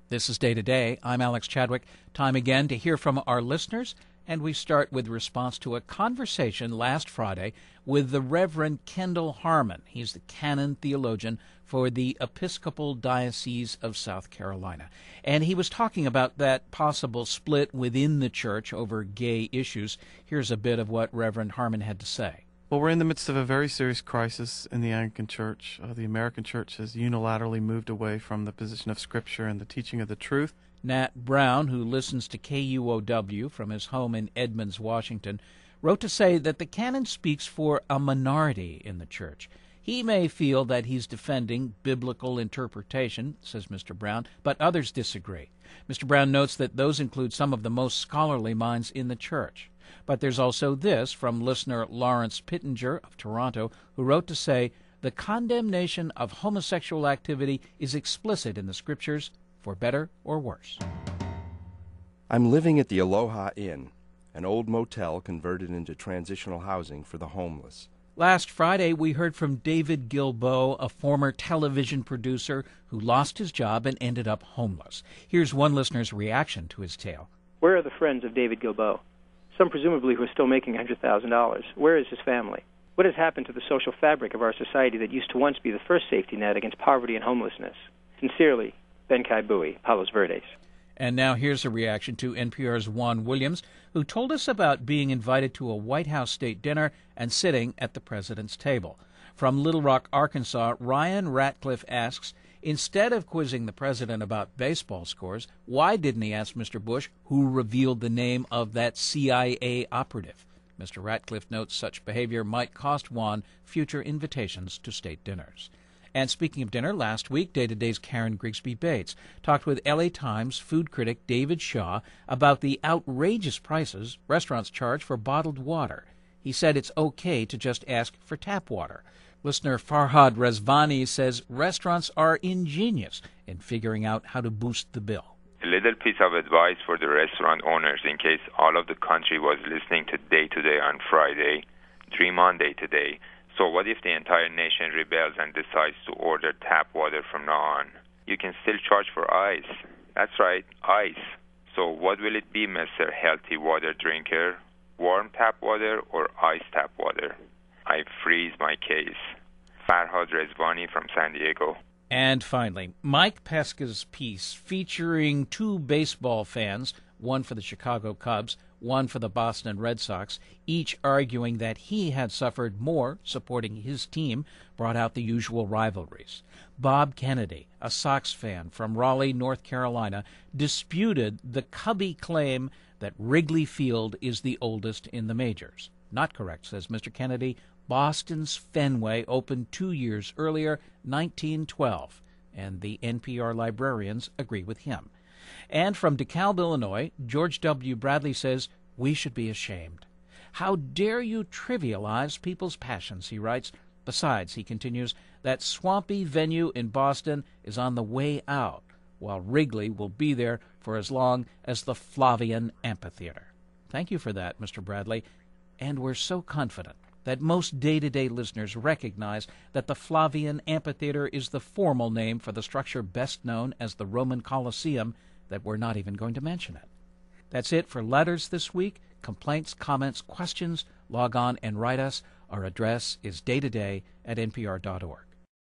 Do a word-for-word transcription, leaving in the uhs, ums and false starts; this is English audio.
This is Day to Day. I'm Alex Chadwick. Time again to hear from our listeners, and we start with response to a conversation last Friday with the Reverend Kendall Harmon. He's the canon theologian for the Episcopal Diocese of South Carolina. And he was talking about that possible split within the church over gay issues. Here's a bit of what Reverend Harmon had to say. Well, we're in the midst of a very serious crisis in the Anglican Church. Uh, the American Church has unilaterally moved away from the position of Scripture and the teaching of the truth. Nat Brown, who listens to K U O W from his home in Edmonds, Washington, wrote to say that the canon speaks for a minority in the church. He may feel that he's defending biblical interpretation, says Mister Brown, but others disagree. Mister Brown notes that those include some of the most scholarly minds in the church. But there's also this from listener Lawrence Pittenger of Toronto, who wrote to say, the condemnation of homosexual activity is explicit in the Scriptures, for better or worse. I'm living at the Aloha Inn, an old motel converted into transitional housing for the homeless. Last Friday, we heard from David Gilboa, a former television producer who lost his job and ended up homeless. Here's one listener's reaction to his tale. Where are the friends of David Gilboa? Some presumably who are still making one hundred thousand dollars. Where is his family? What has happened to the social fabric of our society that used to once be the first safety net against poverty and homelessness? Sincerely, Ben Kai Bowie, Palos Verdes. And now here's a reaction to N P R's Juan Williams, who told us about being invited to a White House state dinner and sitting at the president's table. From Little Rock, Arkansas, Ryan Ratcliffe asks, instead of quizzing the president about baseball scores, why didn't he ask Mister Bush who revealed the name of that C I A operative? Mister Ratcliffe notes such behavior might cost Juan future invitations to state dinners. And speaking of dinner, last week, Day to Day's Karen Grigsby Bates talked with L A Times food critic David Shaw about the outrageous prices restaurants charge for bottled water. He said it's okay to just ask for tap water. Listener Farhad Rezvani says restaurants are ingenious in figuring out how to boost the bill. A little piece of advice for the restaurant owners in case all of the country was listening to Day to Day on Friday, dream on Day to Day. So what if the entire nation rebels and decides to order tap water from now on? You can still charge for ice. That's right, ice. So what will it be, Mister Healthy Water Drinker? Warm tap water or ice tap water? I freeze my case. Farhad Rezvani from San Diego. And finally, Mike Pesca's piece featuring two baseball fans, one for the Chicago Cubs, one for the Boston Red Sox, each arguing that he had suffered more supporting his team, brought out the usual rivalries. Bob Kennedy, a Sox fan from Raleigh, North Carolina, disputed the Cubby claim that Wrigley Field is the oldest in the majors. Not correct, says Mister Kennedy. Boston's Fenway opened two years earlier, nineteen twelve, and the N P R librarians agree with him. And from DeKalb, Illinois, George W. Bradley says, we should be ashamed. How dare you trivialize people's passions, he writes. Besides, he continues, that swampy venue in Boston is on the way out, while Wrigley will be there for as long as the Flavian Amphitheater. Thank you for that, Mister Bradley. And we're so confident that most day-to-day listeners recognize that the Flavian Amphitheater is the formal name for the structure best known as the Roman Colosseum, that we're not even going to mention it. That's it for letters this week. Complaints, comments, questions, log on and write us. Our address is day to day at n p r dot org.